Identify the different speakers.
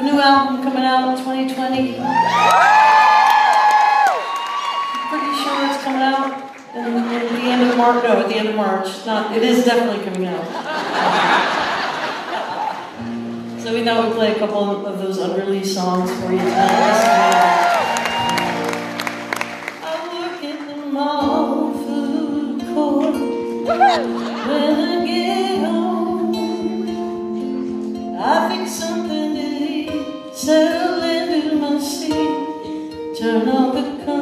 Speaker 1: new album coming out in 2020. I'm pretty sure it's coming out at the end of March. No, at the end of March. It is definitely coming out. So we thought we'd play a couple of those unreleased songs for you tonight. I work in the mall food court. When I get home, I fix something to eat, settle into my seat, turn on the